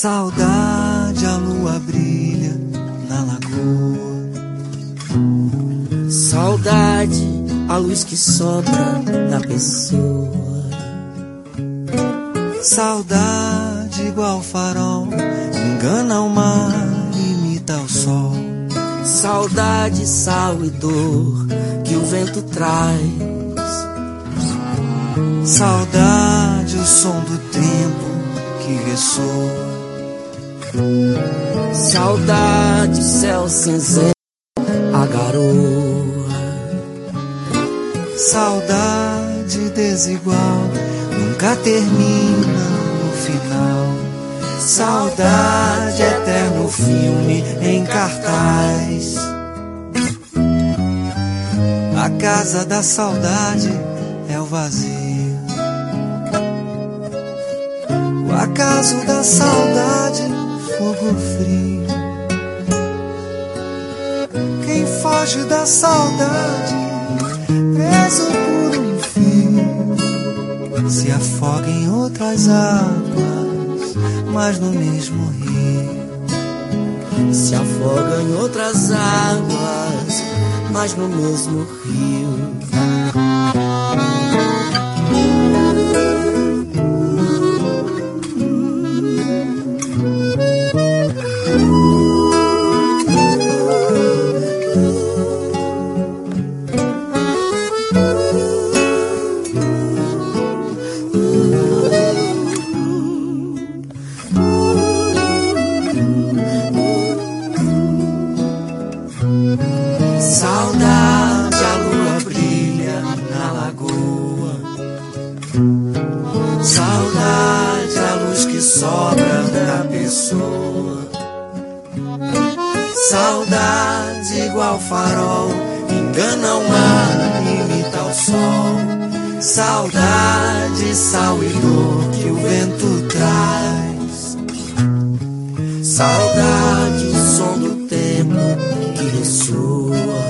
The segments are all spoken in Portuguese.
Saudade, a lua brilha na lagoa. Saudade, a luz que sobra da pessoa. Saudade, igual farol, engana o mar, imita o sol. Saudade, sal e dor que o vento traz. Saudade, o som do tempo que ressoa. Saudade, céu cinzento, a garoa. Saudade desigual, nunca termina no final. Saudade, eterno filme em cartaz. A casa da saudade é o vazio. O acaso da saudade, fogo frio. Quem foge da saudade, preso por um fio, se afoga em outras águas, mas no mesmo rio. Se afoga em outras águas, mas no mesmo rio. Saudade, a lua brilha na lagoa. Saudade, a luz que sobra da pessoa. Saudade, igual farol, engana o mar, imita o sol. Saudade, sal e dor que o vento traz. Saudade, o som do tempo que ressoa.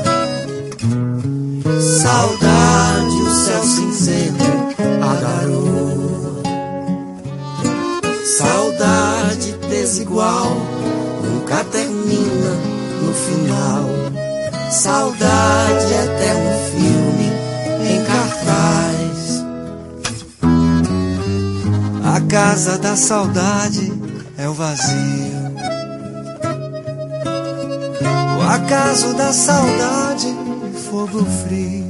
Saudade, o céu cinzento, a garoa. Saudade desigual, nunca termina no final. Saudade, eterno filme em cartaz. A casa da saudade é o vazio. O acaso da saudade, fogo frio.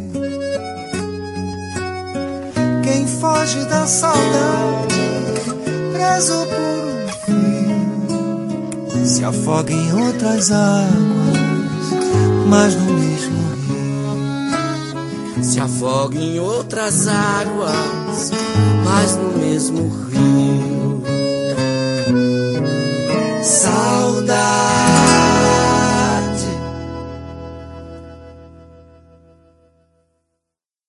Quem foge da saudade, preso por um fio, se afoga em outras águas, mas no mesmo rio. Se afoga em outras águas, mas no mesmo rio.